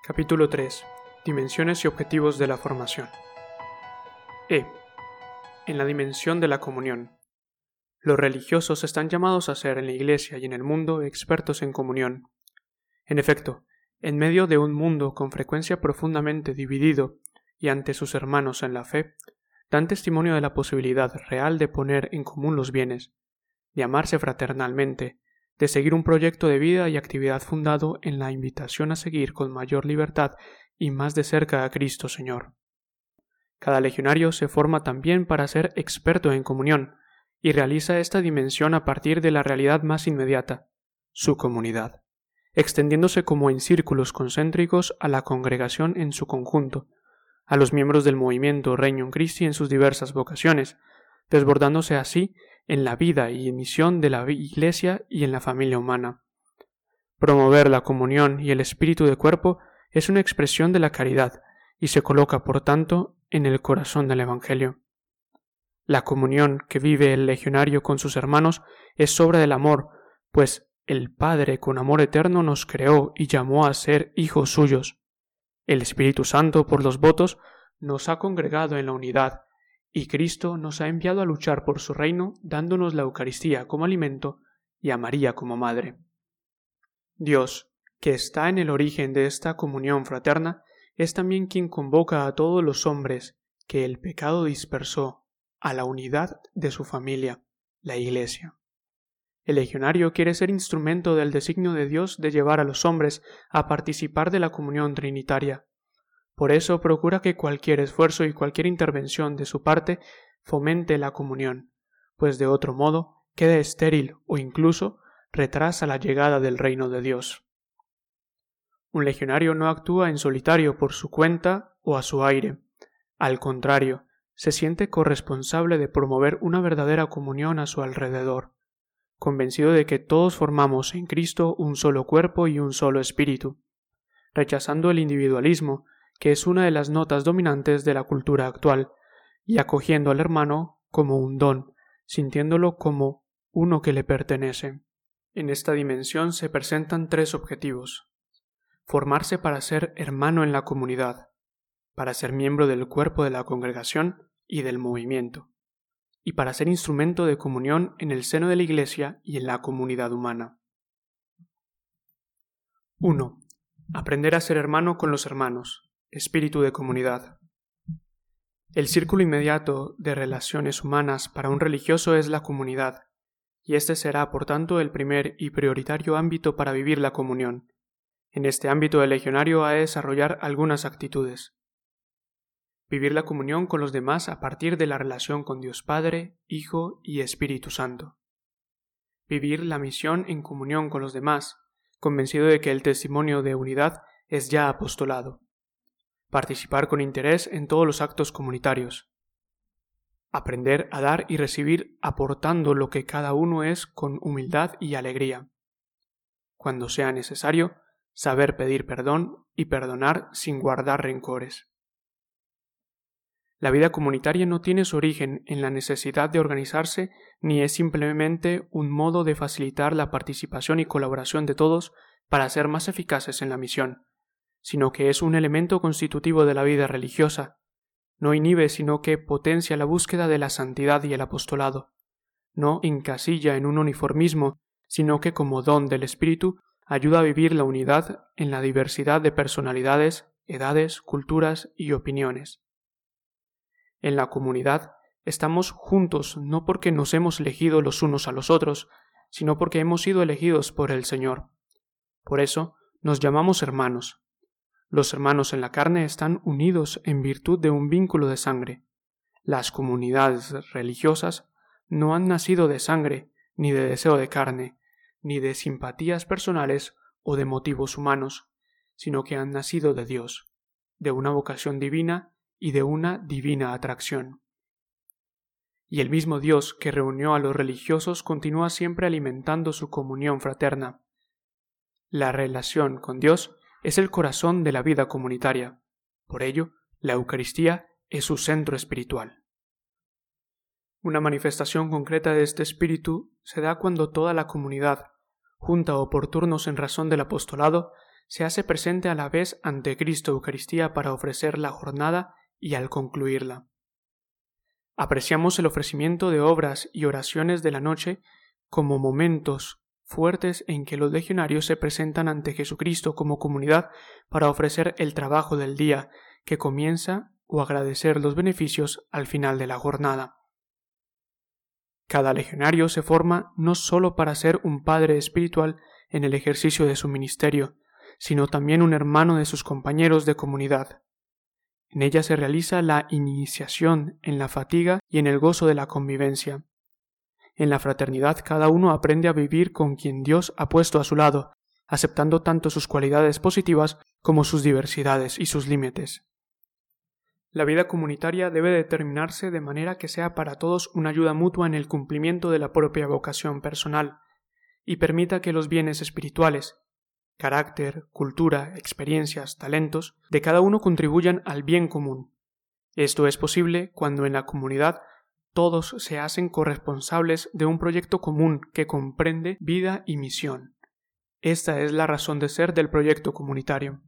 Capítulo 3. Dimensiones y objetivos de la formación. En la dimensión de la comunión. Los religiosos están llamados a ser en la Iglesia y en el mundo expertos en comunión. En efecto, en medio de un mundo con frecuencia profundamente dividido y ante sus hermanos en la fe, dan testimonio de la posibilidad real de poner en común los bienes, de amarse fraternalmente, de seguir un proyecto de vida y actividad fundado en la invitación a seguir con mayor libertad y más de cerca a Cristo Señor. Cada legionario se forma también para ser experto en comunión y realiza esta dimensión a partir de la realidad más inmediata, su comunidad, extendiéndose como en círculos concéntricos a la congregación en su conjunto, a los miembros del movimiento Regnum Christi en sus diversas vocaciones, desbordándose así en la vida y misión de la Iglesia y en la familia humana. Promover la comunión y el espíritu de cuerpo es una expresión de la caridad y se coloca, por tanto, en el corazón del Evangelio. La comunión que vive el legionario con sus hermanos es obra del amor, pues el Padre con amor eterno nos creó y llamó a ser hijos suyos. El Espíritu Santo, por los votos, nos ha congregado en la unidad, y Cristo nos ha enviado a luchar por su reino, dándonos la Eucaristía como alimento y a María como madre. Dios, que está en el origen de esta comunión fraterna, es también quien convoca a todos los hombres que el pecado dispersó a la unidad de su familia, la Iglesia. El legionario quiere ser instrumento del designio de Dios de llevar a los hombres a participar de la comunión trinitaria. Por eso procura que cualquier esfuerzo y cualquier intervención de su parte fomente la comunión, pues de otro modo queda estéril o incluso retrasa la llegada del reino de Dios. Un legionario no actúa en solitario por su cuenta o a su aire. Al contrario, se siente corresponsable de promover una verdadera comunión a su alrededor, convencido de que todos formamos en Cristo un solo cuerpo y un solo espíritu, rechazando el individualismo, que es una de las notas dominantes de la cultura actual, y acogiendo al hermano como un don, sintiéndolo como uno que le pertenece. En esta dimensión se presentan tres objetivos: formarse para ser hermano en la comunidad, para ser miembro del cuerpo de la congregación y del movimiento, y para ser instrumento de comunión en el seno de la Iglesia y en la comunidad humana. 1. Aprender a ser hermano con los hermanos. Espíritu de comunidad. El círculo inmediato de relaciones humanas para un religioso es la comunidad, y este será, por tanto, el primer y prioritario ámbito para vivir la comunión. En este ámbito el legionario ha de desarrollar algunas actitudes. Vivir la comunión con los demás a partir de la relación con Dios Padre, Hijo y Espíritu Santo. Vivir la misión en comunión con los demás, convencido de que el testimonio de unidad es ya apostolado. Participar con interés en todos los actos comunitarios. Aprender a dar y recibir aportando lo que cada uno es con humildad y alegría. Cuando sea necesario, saber pedir perdón y perdonar sin guardar rencores. La vida comunitaria no tiene su origen en la necesidad de organizarse ni es simplemente un modo de facilitar la participación y colaboración de todos para ser más eficaces en la misión, sino que es un elemento constitutivo de la vida religiosa. No inhibe, sino que potencia la búsqueda de la santidad y el apostolado. No encasilla en un uniformismo, sino que como don del Espíritu ayuda a vivir la unidad en la diversidad de personalidades, edades, culturas y opiniones. En la comunidad estamos juntos no porque nos hemos elegido los unos a los otros, sino porque hemos sido elegidos por el Señor. Por eso nos llamamos hermanos. Los hermanos en la carne están unidos en virtud de un vínculo de sangre. Las comunidades religiosas no han nacido de sangre, ni de deseo de carne, ni de simpatías personales o de motivos humanos, sino que han nacido de Dios, de una vocación divina y de una divina atracción. Y el mismo Dios que reunió a los religiosos continúa siempre alimentando su comunión fraterna. La relación con Dios es el corazón de la vida comunitaria. Por ello, la Eucaristía es su centro espiritual. Una manifestación concreta de este espíritu se da cuando toda la comunidad, junta o por turnos en razón del apostolado, se hace presente a la vez ante Cristo Eucaristía para ofrecer la jornada y al concluirla. Apreciamos el ofrecimiento de obras y oraciones de la noche como momentos fuertes en que los legionarios se presentan ante Jesucristo como comunidad para ofrecer el trabajo del día que comienza o agradecer los beneficios al final de la jornada. Cada legionario se forma no solo para ser un padre espiritual en el ejercicio de su ministerio, sino también un hermano de sus compañeros de comunidad. En ella se realiza la iniciación en la fatiga y en el gozo de la convivencia. En la fraternidad cada uno aprende a vivir con quien Dios ha puesto a su lado, aceptando tanto sus cualidades positivas como sus diversidades y sus límites. La vida comunitaria debe determinarse de manera que sea para todos una ayuda mutua en el cumplimiento de la propia vocación personal, y permita que los bienes espirituales, carácter, cultura, experiencias, talentos, de cada uno contribuyan al bien común. Esto es posible cuando en la comunidad todos se hacen corresponsables de un proyecto común que comprende vida y misión. Esta es la razón de ser del proyecto comunitario.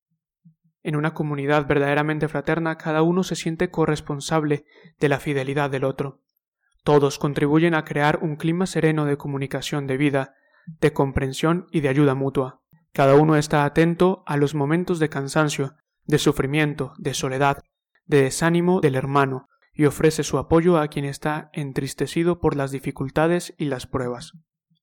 En una comunidad verdaderamente fraterna, cada uno se siente corresponsable de la fidelidad del otro. Todos contribuyen a crear un clima sereno de comunicación de vida, de comprensión y de ayuda mutua. Cada uno está atento a los momentos de cansancio, de sufrimiento, de soledad, de desánimo del hermano, y ofrece su apoyo a quien está entristecido por las dificultades y las pruebas.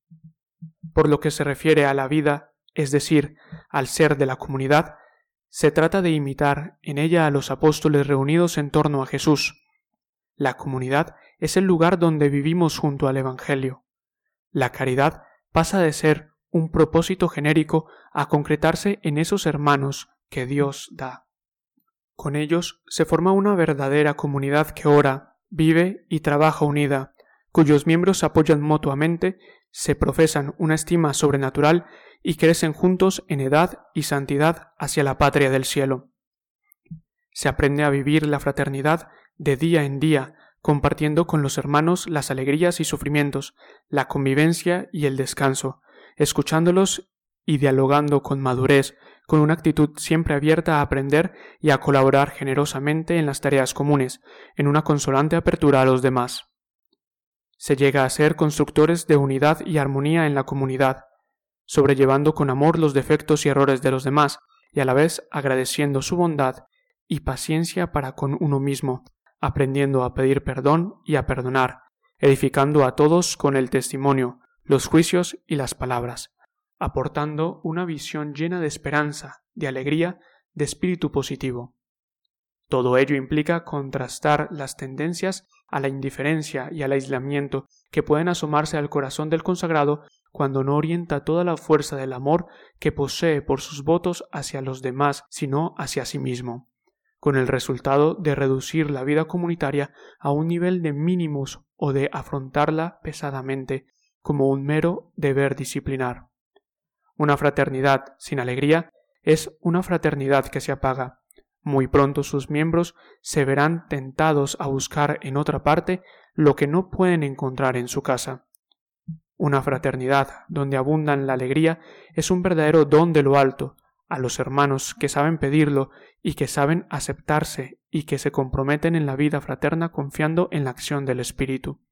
Por lo que se refiere a la vida, es decir, al ser de la comunidad, se trata de imitar en ella a los apóstoles reunidos en torno a Jesús. La comunidad es el lugar donde vivimos junto al Evangelio. La caridad pasa de ser un propósito genérico a concretarse en esos hermanos que Dios da. Con ellos se forma una verdadera comunidad que ora, vive y trabaja unida, cuyos miembros se apoyan mutuamente, se profesan una estima sobrenatural y crecen juntos en edad y santidad hacia la patria del cielo. Se aprende a vivir la fraternidad de día en día, compartiendo con los hermanos las alegrías y sufrimientos, la convivencia y el descanso, escuchándolos y dialogando con madurez, con una actitud siempre abierta a aprender y a colaborar generosamente en las tareas comunes, en una consolante apertura a los demás. Se llega a ser constructores de unidad y armonía en la comunidad, sobrellevando con amor los defectos y errores de los demás, y a la vez agradeciendo su bondad y paciencia para con uno mismo, aprendiendo a pedir perdón y a perdonar, edificando a todos con el testimonio, los juicios y las palabras, aportando una visión llena de esperanza, de alegría, de espíritu positivo. Todo ello implica contrastar las tendencias a la indiferencia y al aislamiento que pueden asomarse al corazón del consagrado cuando no orienta toda la fuerza del amor que posee por sus votos hacia los demás, sino hacia sí mismo, con el resultado de reducir la vida comunitaria a un nivel de mínimos o de afrontarla pesadamente como un mero deber disciplinar. Una fraternidad sin alegría es una fraternidad que se apaga. Muy pronto sus miembros se verán tentados a buscar en otra parte lo que no pueden encontrar en su casa. Una fraternidad donde abundan la alegría es un verdadero don de lo alto a los hermanos que saben pedirlo y que saben aceptarse y que se comprometen en la vida fraterna confiando en la acción del Espíritu.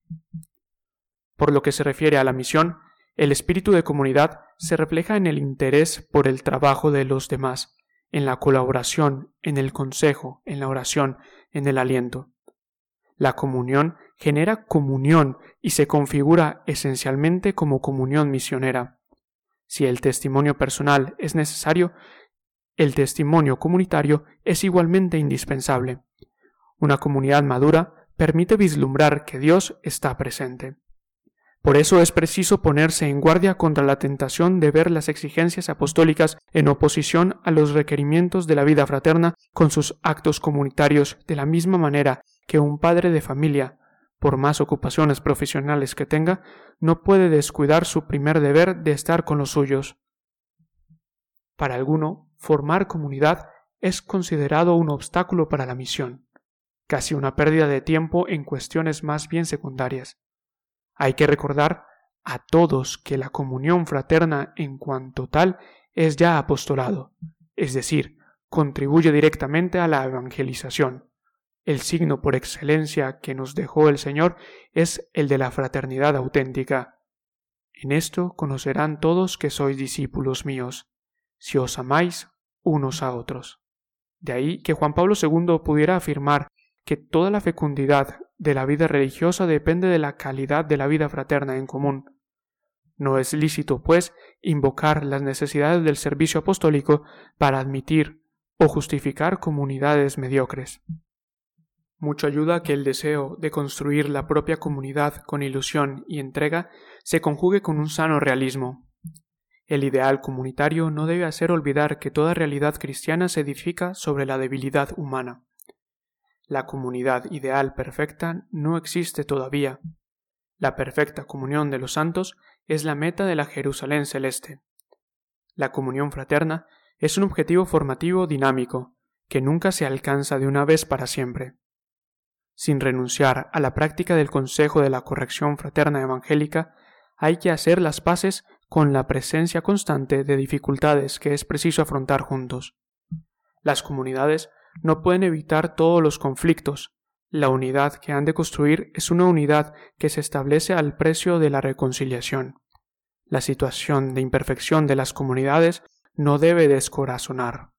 Por lo que se refiere a la misión, el espíritu de comunidad se refleja en el interés por el trabajo de los demás, en la colaboración, en el consejo, en la oración, en el aliento. La comunión genera comunión y se configura esencialmente como comunión misionera. Si el testimonio personal es necesario, el testimonio comunitario es igualmente indispensable. Una comunidad madura permite vislumbrar que Dios está presente. Por eso es preciso ponerse en guardia contra la tentación de ver las exigencias apostólicas en oposición a los requerimientos de la vida fraterna con sus actos comunitarios, de la misma manera que un padre de familia, por más ocupaciones profesionales que tenga, no puede descuidar su primer deber de estar con los suyos. Para alguno, formar comunidad es considerado un obstáculo para la misión, casi una pérdida de tiempo en cuestiones más bien secundarias. Hay que recordar a todos que la comunión fraterna en cuanto tal es ya apostolado, es decir, contribuye directamente a la evangelización. El signo por excelencia que nos dejó el Señor es el de la fraternidad auténtica. En esto conocerán todos que sois discípulos míos, si os amáis unos a otros. De ahí que Juan Pablo II pudiera afirmar que toda la fecundidad de la vida religiosa depende de la calidad de la vida fraterna en común. No es lícito, pues, invocar las necesidades del servicio apostólico para admitir o justificar comunidades mediocres. Mucho ayuda que el deseo de construir la propia comunidad con ilusión y entrega se conjugue con un sano realismo. El ideal comunitario no debe hacer olvidar que toda realidad cristiana se edifica sobre la debilidad humana. La comunidad ideal perfecta no existe todavía. La perfecta comunión de los santos es la meta de la Jerusalén celeste. La comunión fraterna es un objetivo formativo dinámico, que nunca se alcanza de una vez para siempre. Sin renunciar a la práctica del consejo de la corrección fraterna evangélica, hay que hacer las paces con la presencia constante de dificultades que es preciso afrontar juntos. Las comunidades no pueden evitar todos los conflictos. La unidad que han de construir es una unidad que se establece al precio de la reconciliación. La situación de imperfección de las comunidades no debe descorazonar.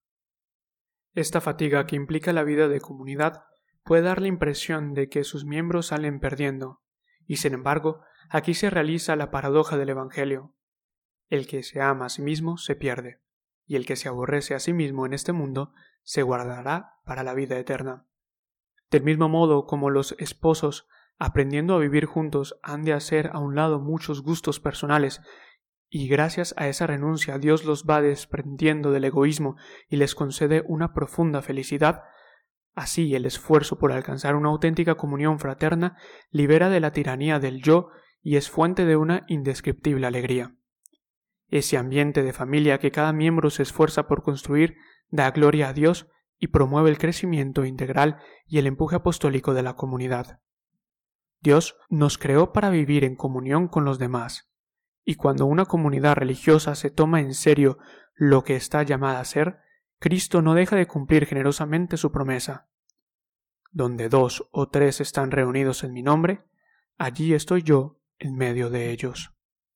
Esta fatiga que implica la vida de comunidad puede dar la impresión de que sus miembros salen perdiendo, y sin embargo, aquí se realiza la paradoja del Evangelio. El que se ama a sí mismo se pierde, y el que se aborrece a sí mismo en este mundo se guardará para la vida eterna. Del mismo modo como los esposos, aprendiendo a vivir juntos, han de hacer a un lado muchos gustos personales, y gracias a esa renuncia Dios los va desprendiendo del egoísmo y les concede una profunda felicidad. Así el esfuerzo por alcanzar una auténtica comunión fraterna libera de la tiranía del yo y es fuente de una indescriptible alegría. Ese ambiente de familia que cada miembro se esfuerza por construir da gloria a Dios y promueve el crecimiento integral y el empuje apostólico de la comunidad. Dios nos creó para vivir en comunión con los demás, y cuando una comunidad religiosa se toma en serio lo que está llamada a ser, Cristo no deja de cumplir generosamente su promesa. Donde 2 o 3 están reunidos en mi nombre, allí estoy yo en medio de ellos.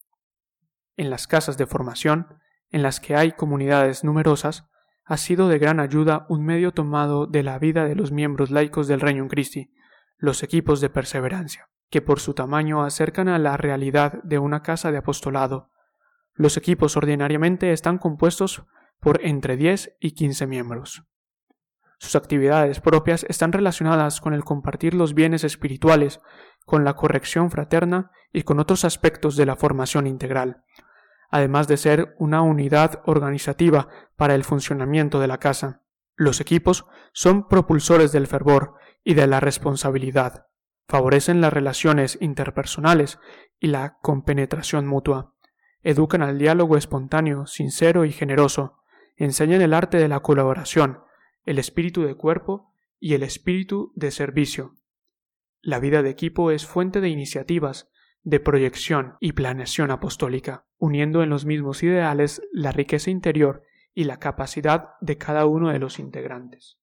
En las casas de formación, en las que hay comunidades numerosas, ha sido de gran ayuda un medio tomado de la vida de los miembros laicos del Regnum Christi, los equipos de perseverancia, que por su tamaño acercan a la realidad de una casa de apostolado. Los equipos ordinariamente están compuestos por entre 10 y 15 miembros. Sus actividades propias están relacionadas con el compartir los bienes espirituales, con la corrección fraterna y con otros aspectos de la formación integral, además de ser una unidad organizativa para el funcionamiento de la casa. Los equipos son propulsores del fervor y de la responsabilidad, favorecen las relaciones interpersonales y la compenetración mutua, educan al diálogo espontáneo, sincero y generoso, enseñan el arte de la colaboración, el espíritu de cuerpo y el espíritu de servicio. La vida de equipo es fuente de iniciativas, de proyección y planeación apostólica, uniendo en los mismos ideales la riqueza interior y la capacidad de cada uno de los integrantes.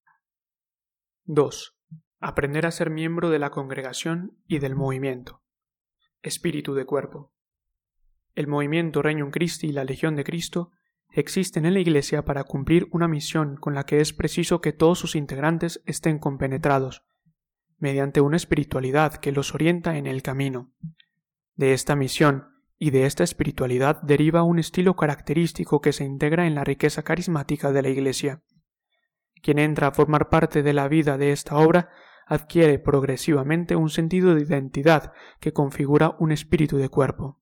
2. Aprender a ser miembro de la congregación y del movimiento. Espíritu de cuerpo. El movimiento Regnum Christi y la Legión de Cristo existen en la Iglesia para cumplir una misión con la que es preciso que todos sus integrantes estén compenetrados, mediante una espiritualidad que los orienta en el camino. De esta misión y de esta espiritualidad deriva un estilo característico que se integra en la riqueza carismática de la Iglesia. Quien entra a formar parte de la vida de esta obra adquiere progresivamente un sentido de identidad que configura un espíritu de cuerpo.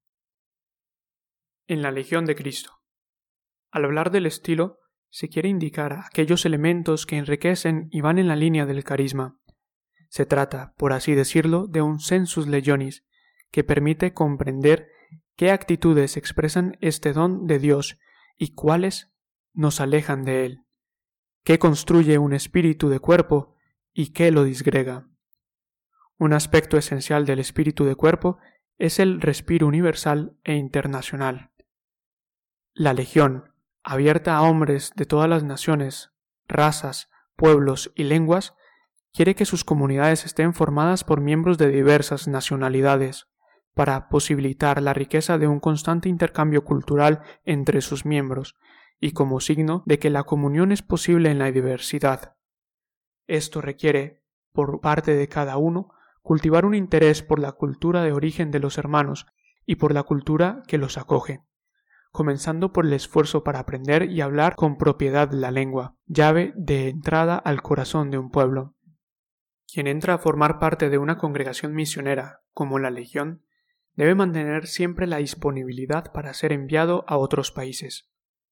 En la Legión de Cristo. Al hablar del estilo, se quiere indicar aquellos elementos que enriquecen y van en la línea del carisma. Se trata, por así decirlo, de un sensus legionis, que permite comprender qué actitudes expresan este don de Dios y cuáles nos alejan de él, qué construye un espíritu de cuerpo y qué lo disgrega. Un aspecto esencial del espíritu de cuerpo es el respiro universal e internacional. La Legión, abierta a hombres de todas las naciones, razas, pueblos y lenguas, quiere que sus comunidades estén formadas por miembros de diversas nacionalidades, para posibilitar la riqueza de un constante intercambio cultural entre sus miembros, y como signo de que la comunión es posible en la diversidad. Esto requiere, por parte de cada uno, cultivar un interés por la cultura de origen de los hermanos y por la cultura que los acoge, comenzando por el esfuerzo para aprender y hablar con propiedad la lengua, llave de entrada al corazón de un pueblo. Quien entra a formar parte de una congregación misionera, como la Legión, debe mantener siempre la disponibilidad para ser enviado a otros países.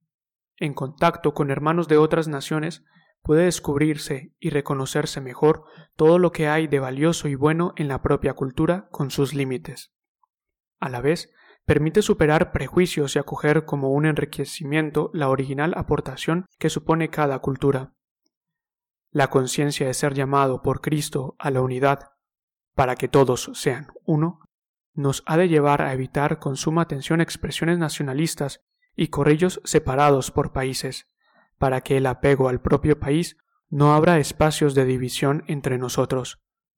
En contacto con hermanos de otras naciones, puede descubrirse y reconocerse mejor todo lo que hay de valioso y bueno en la propia cultura con sus límites. A la vez, permite superar prejuicios y acoger como un enriquecimiento la original aportación que supone cada cultura. La conciencia de ser llamado por Cristo a la unidad, para que todos sean uno, nos ha de llevar a evitar con suma atención expresiones nacionalistas y corrillos separados por países, para que el apego al propio país no abra espacios de división entre nosotros.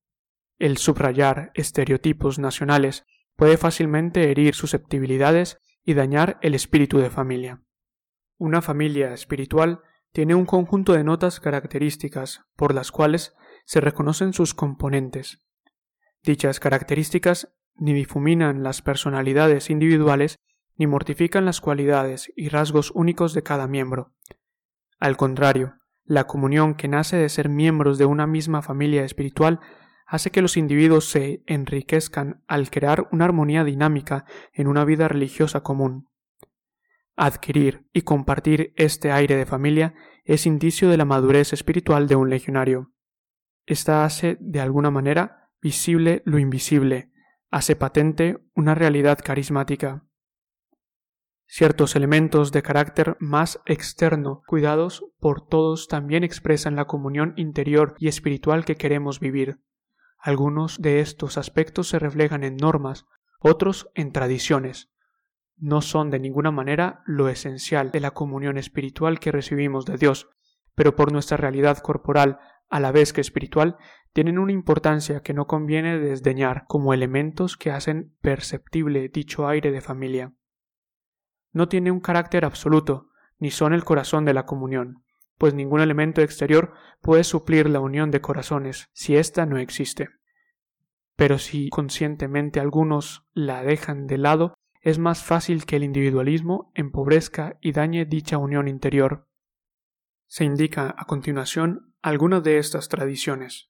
El subrayar estereotipos nacionales puede fácilmente herir susceptibilidades y dañar el espíritu de familia. Una familia espiritual tiene un conjunto de notas características por las cuales se reconocen sus componentes. Dichas características ni difuminan las personalidades individuales ni mortifican las cualidades y rasgos únicos de cada miembro. Al contrario, la comunión que nace de ser miembros de una misma familia espiritual hace que los individuos se enriquezcan al crear una armonía dinámica en una vida religiosa común. Adquirir y compartir este aire de familia es indicio de la madurez espiritual de un legionario. Esta hace, de alguna manera, visible lo invisible, hace patente una realidad carismática. Ciertos elementos de carácter más externo, cuidados por todos, también expresan la comunión interior y espiritual que queremos vivir. Algunos de estos aspectos se reflejan en normas, otros en tradiciones. No son de ninguna manera lo esencial de la comunión espiritual que recibimos de Dios, pero por nuestra realidad corporal, a la vez que espiritual, tienen una importancia que no conviene desdeñar como elementos que hacen perceptible dicho aire de familia. No tiene un carácter absoluto, ni son el corazón de la comunión, pues ningún elemento exterior puede suplir la unión de corazones si ésta no existe. Pero si conscientemente algunos la dejan de lado, es más fácil que el individualismo empobrezca y dañe dicha unión interior. Se indica a continuación algunas de estas tradiciones.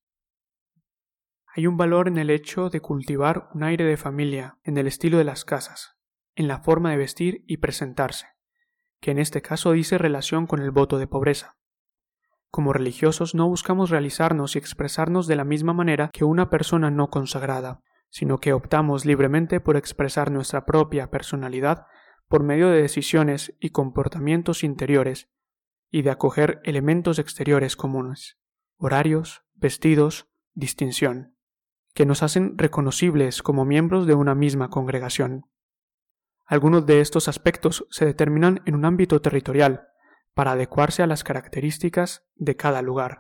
Hay un valor en el hecho de cultivar un aire de familia en el estilo de las casas, en la forma de vestir y presentarse, que en este caso dice relación con el voto de pobreza. Como religiosos no buscamos realizarnos y expresarnos de la misma manera que una persona no consagrada, sino que optamos libremente por expresar nuestra propia personalidad por medio de decisiones y comportamientos interiores y de acoger elementos exteriores comunes, horarios, vestidos, distinción, que nos hacen reconocibles como miembros de una misma congregación. Algunos de estos aspectos se determinan en un ámbito territorial, para adecuarse a las características de cada lugar.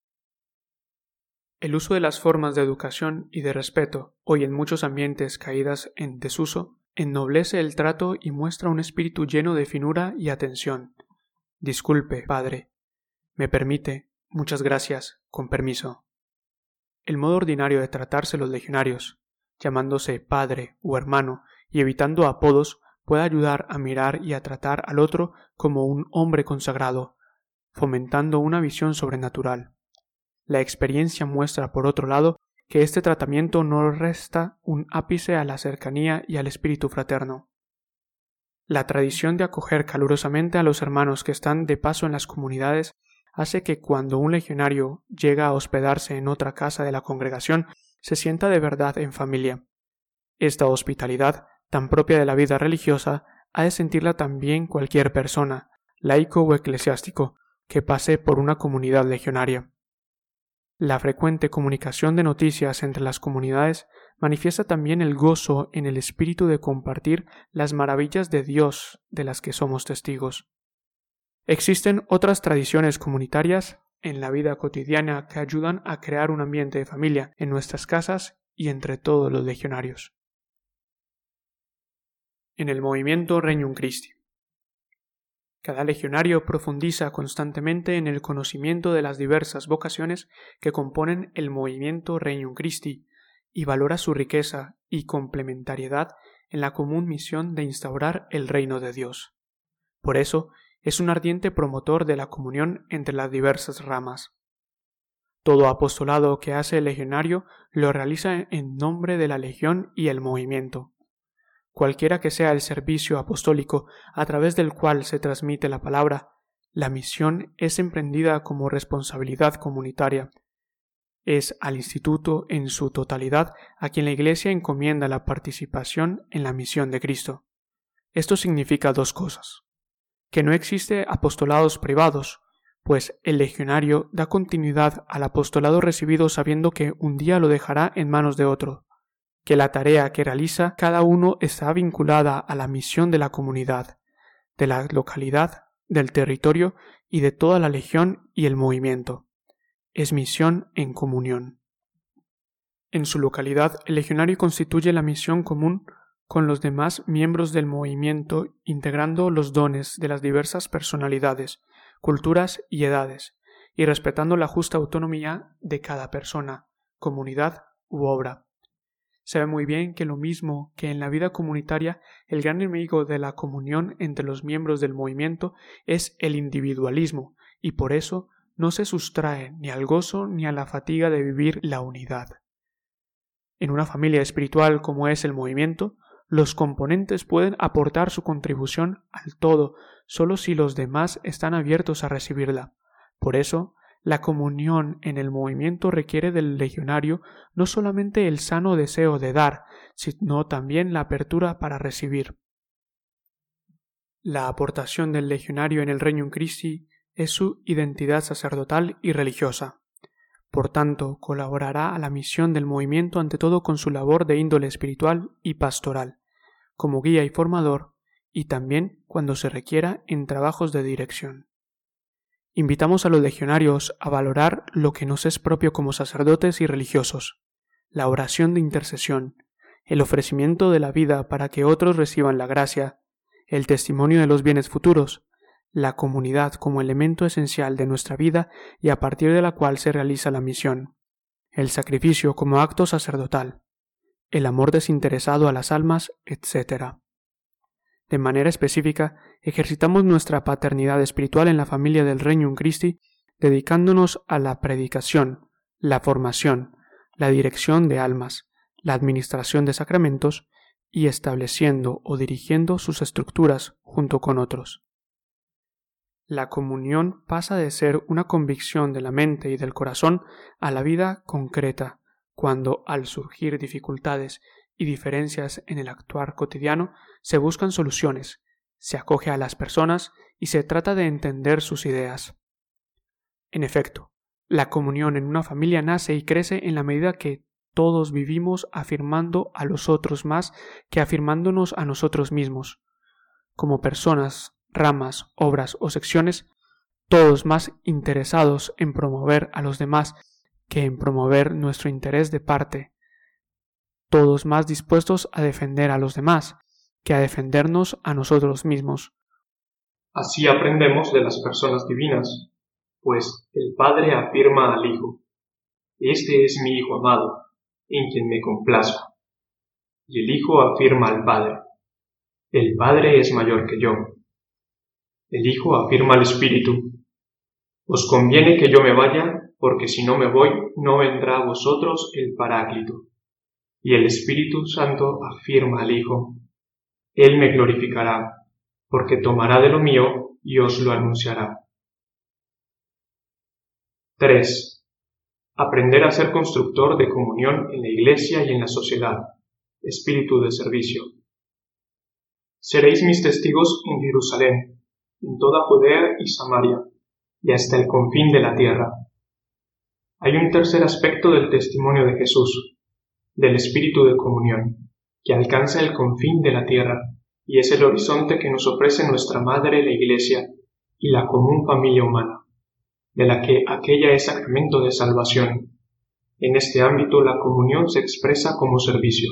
El uso de las formas de educación y de respeto, hoy en muchos ambientes caídas en desuso, ennoblece el trato y muestra un espíritu lleno de finura y atención. Disculpe, padre. Me permite. Muchas gracias. Con permiso. El modo ordinario de tratarse los legionarios, llamándose padre o hermano y evitando apodos, puede ayudar a mirar y a tratar al otro como un hombre consagrado, fomentando una visión sobrenatural. La experiencia muestra, por otro lado, que este tratamiento no resta un ápice a la cercanía y al espíritu fraterno. La tradición de acoger calurosamente a los hermanos que están de paso en las comunidades hace que cuando un legionario llega a hospedarse en otra casa de la congregación, se sienta de verdad en familia. Esta hospitalidad, tan propia de la vida religiosa, ha de sentirla también cualquier persona, laico o eclesiástico, que pase por una comunidad legionaria. La frecuente comunicación de noticias entre las comunidades manifiesta también el gozo en el espíritu de compartir las maravillas de Dios de las que somos testigos. Existen otras tradiciones comunitarias en la vida cotidiana que ayudan a crear un ambiente de familia en nuestras casas y entre todos los legionarios. En el movimiento Regnum Christi. Cada legionario profundiza constantemente en el conocimiento de las diversas vocaciones que componen el movimiento Regnum Christi y valora su riqueza y complementariedad en la común misión de instaurar el reino de Dios. Por eso, es un ardiente promotor de la comunión entre las diversas ramas. Todo apostolado que hace el legionario lo realiza en nombre de la legión y el movimiento. Cualquiera que sea el servicio apostólico a través del cual se transmite la palabra, la misión es emprendida como responsabilidad comunitaria. Es al instituto en su totalidad a quien la Iglesia encomienda la participación en la misión de Cristo. Esto significa dos cosas: que no existe apostolados privados, pues el legionario da continuidad al apostolado recibido sabiendo que un día lo dejará en manos de otro, que la tarea que realiza cada uno está vinculada a la misión de la comunidad, de la localidad, del territorio y de toda la legión y el movimiento. Es misión en comunión. En su localidad, el legionario constituye la misión común con los demás miembros del movimiento, integrando los dones de las diversas personalidades, culturas y edades, y respetando la justa autonomía de cada persona, comunidad u obra. Se ve muy bien que lo mismo que en la vida comunitaria, el gran enemigo de la comunión entre los miembros del movimiento es el individualismo, y por eso no se sustrae ni al gozo ni a la fatiga de vivir la unidad. En una familia espiritual como es el movimiento, los componentes pueden aportar su contribución al todo solo si los demás están abiertos a recibirla. Por eso, la comunión en el movimiento requiere del legionario no solamente el sano deseo de dar, sino también la apertura para recibir. La aportación del legionario en el Regnum Christi es su identidad sacerdotal y religiosa. Por tanto, colaborará a la misión del movimiento ante todo con su labor de índole espiritual y pastoral, como guía y formador, y también cuando se requiera en trabajos de dirección. Invitamos a los legionarios a valorar lo que nos es propio como sacerdotes y religiosos: la oración de intercesión, el ofrecimiento de la vida para que otros reciban la gracia, el testimonio de los bienes futuros, la comunidad como elemento esencial de nuestra vida y a partir de la cual se realiza la misión, el sacrificio como acto sacerdotal, el amor desinteresado a las almas, etc. De manera específica, ejercitamos nuestra paternidad espiritual en la familia del Regnum Christi, dedicándonos a la predicación, la formación, la dirección de almas, la administración de sacramentos y estableciendo o dirigiendo sus estructuras junto con otros. La comunión pasa de ser una convicción de la mente y del corazón a la vida concreta, cuando, al surgir dificultades y diferencias en el actuar cotidiano, se buscan soluciones, se acoge a las personas y se trata de entender sus ideas. En efecto, la comunión en una familia nace y crece en la medida que todos vivimos afirmando a los otros más que afirmándonos a nosotros mismos. Como personas, ramas, obras o secciones, todos más interesados en promover a los demás que en promover nuestro interés de parte, todos más dispuestos a defender a los demás que a defendernos a nosotros mismos. Así aprendemos de las personas divinas, pues el Padre afirma al Hijo: «Este es mi Hijo amado, en quien me complazco». Y el Hijo afirma al Padre: «El Padre es mayor que yo». El Hijo afirma al Espíritu: «Os conviene que yo me vaya, porque si no me voy, no vendrá a vosotros el Paráclito». Y el Espíritu Santo afirma al Hijo: «Él me glorificará, porque tomará de lo mío y os lo anunciará». 3. Aprender a ser constructor de comunión en la Iglesia y en la sociedad. Espíritu de servicio. Seréis mis testigos en Jerusalén, en toda Judea y Samaria, y hasta el confín de la tierra. Hay un tercer aspecto del testimonio de Jesús, del espíritu de comunión, que alcanza el confín de la tierra y es el horizonte que nos ofrece nuestra Madre la Iglesia y la común familia humana, de la que aquella es sacramento de salvación. En este ámbito la comunión se expresa como servicio.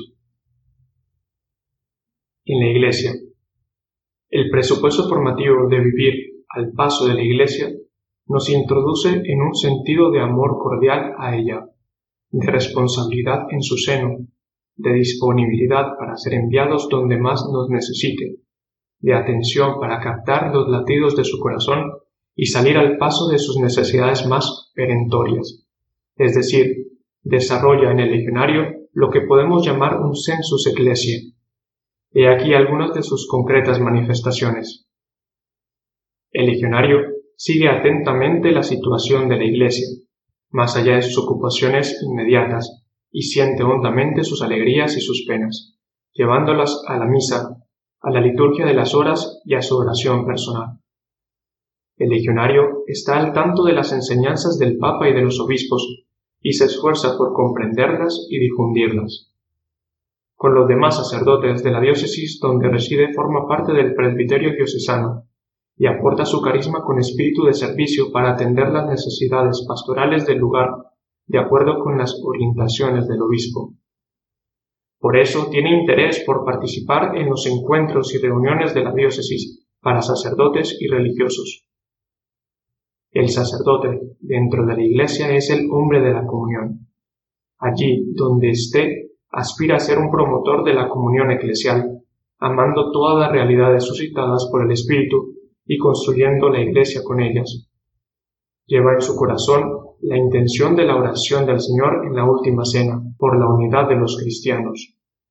En la Iglesia, el presupuesto formativo de vivir al paso de la Iglesia nos introduce en un sentido de amor cordial a ella, de responsabilidad en su seno, de disponibilidad para ser enviados donde más nos necesite, de atención para captar los latidos de su corazón y salir al paso de sus necesidades más perentorias. Es decir, desarrolla en el legionario lo que podemos llamar un sensus ecclesiae. He aquí algunas de sus concretas manifestaciones. El legionario sigue atentamente la situación de la Iglesia, más allá de sus ocupaciones inmediatas, y siente hondamente sus alegrías y sus penas, llevándolas a la misa, a la liturgia de las horas y a su oración personal. El legionario está al tanto de las enseñanzas del Papa y de los obispos, y se esfuerza por comprenderlas y difundirlas. Con los demás sacerdotes de la diócesis donde reside forma parte del presbiterio diocesano, y aporta su carisma con espíritu de servicio para atender las necesidades pastorales del lugar, de acuerdo con las orientaciones del obispo. Por eso tiene interés por participar en los encuentros y reuniones de la diócesis para sacerdotes y religiosos. El sacerdote dentro de la Iglesia es el hombre de la comunión. Allí donde esté, aspira a ser un promotor de la comunión eclesial, amando todas las realidades suscitadas por el Espíritu y construyendo la Iglesia con ellas. Lleva en su corazón la intención de la oración del Señor en la última cena, por la unidad de los cristianos.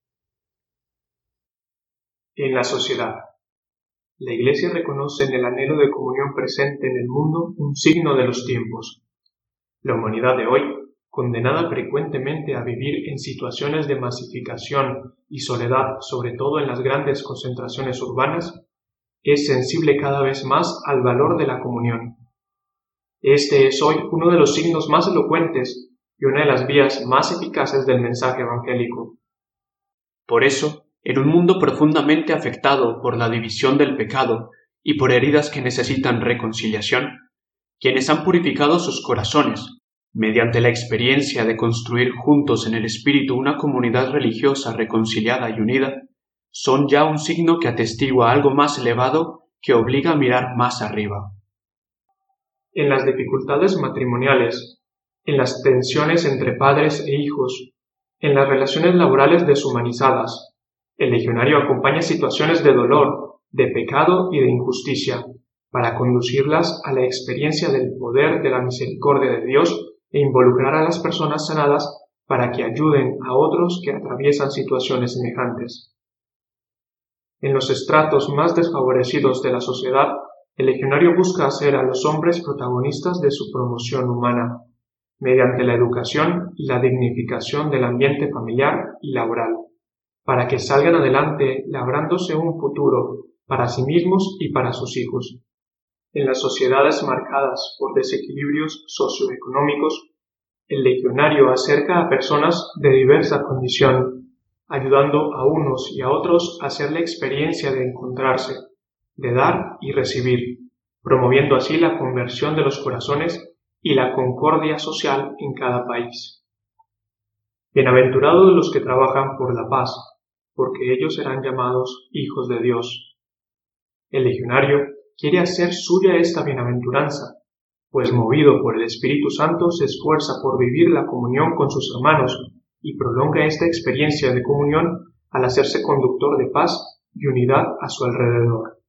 En la sociedad. La Iglesia reconoce en el anhelo de comunión presente en el mundo un signo de los tiempos. La humanidad de hoy, condenada frecuentemente a vivir en situaciones de masificación y soledad, sobre todo en las grandes concentraciones urbanas, es sensible cada vez más al valor de la comunión. Este es hoy uno de los signos más elocuentes y una de las vías más eficaces del mensaje evangélico. Por eso, en un mundo profundamente afectado por la división del pecado y por heridas que necesitan reconciliación, quienes han purificado sus corazones, mediante la experiencia de construir juntos en el Espíritu una comunidad religiosa reconciliada y unida, son ya un signo que atestigua algo más elevado que obliga a mirar más arriba. En las dificultades matrimoniales, en las tensiones entre padres e hijos, en las relaciones laborales deshumanizadas, el legionario acompaña situaciones de dolor, de pecado y de injusticia, para conducirlas a la experiencia del poder de la misericordia de Dios e involucrar a las personas sanadas para que ayuden a otros que atraviesan situaciones semejantes. En los estratos más desfavorecidos de la sociedad, el legionario busca hacer a los hombres protagonistas de su promoción humana, mediante la educación y la dignificación del ambiente familiar y laboral, para que salgan adelante labrándose un futuro para sí mismos y para sus hijos. En las sociedades marcadas por desequilibrios socioeconómicos, el legionario acerca a personas de diversa condición, ayudando a unos y a otros a hacer la experiencia de encontrarse, de dar y recibir, promoviendo así la conversión de los corazones y la concordia social en cada país. Bienaventurados los que trabajan por la paz, porque ellos serán llamados hijos de Dios. El legionario quiere hacer suya esta bienaventuranza, pues movido por el Espíritu Santo se esfuerza por vivir la comunión con sus hermanos y prolonga esta experiencia de comunión al hacerse conductor de paz y unidad a su alrededor.